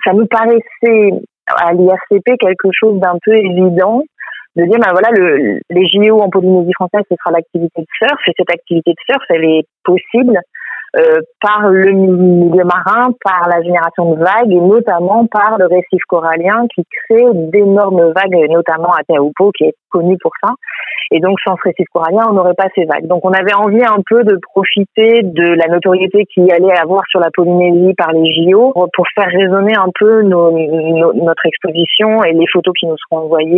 ça nous paraissait à l'IRCP quelque chose d'un peu évident de dire voilà, les JO en Polynésie française, ce sera l'activité de surf, et cette activité de surf, elle est possible par le milieu marin, par la génération de vagues et notamment par le récif corallien qui crée d'énormes vagues, notamment à Teahupo'o qui est connu pour ça. Et donc sans ce récif corallien, on n'aurait pas ces vagues. Donc on avait envie un peu de profiter de la notoriété qu'il allait avoir sur la Polynésie par les JO pour faire résonner un peu notre exposition et les photos qui nous seront envoyées